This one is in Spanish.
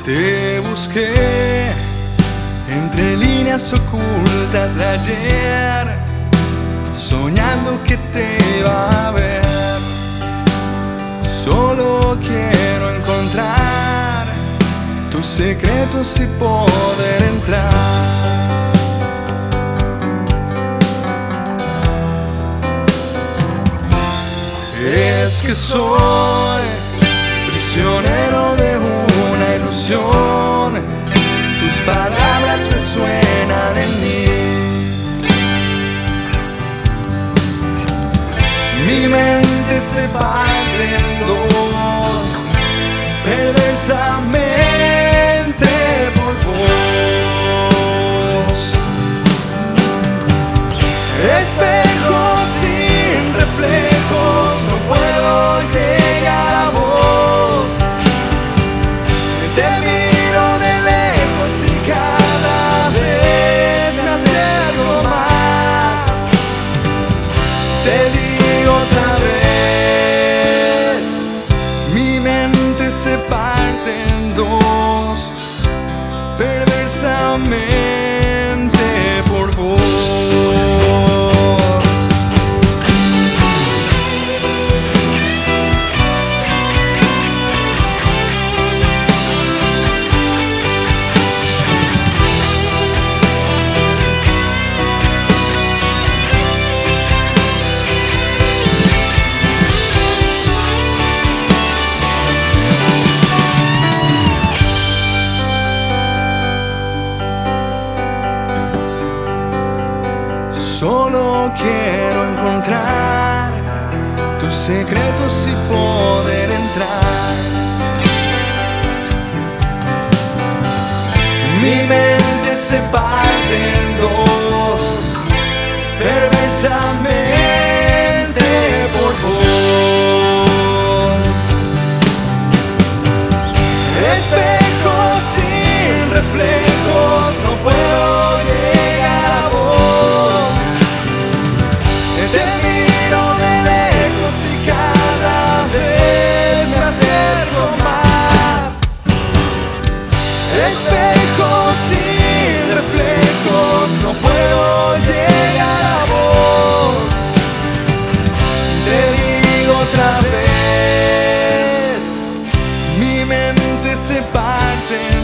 Te busqué entre líneas ocultas de ayer, soñando que te iba a ver. Solo quiero encontrar tus secretos y poder entrar. Es que soy prisionero de una ilusión, tus palabras resuenan en mí. Mi mente se parte en dos, perversamente por vos. Espejos sin reflejos, no puedo llegar a vos. Te miro de lejos y cada vez me acerco más. Te digo otra vez, mi mente se parte en dos, perversamente por vos. Solo quiero encontrar tus secretos y poder entrar. Mi mente se parte en dos, perversamente por vos. Espejos sin reflejos, no puedo llegar a vos. Te miro de lejos y cada vez me acerco más. Espejos sin reflejos, no puedo llegar a vos. Te digo otra vez, mi mente se parte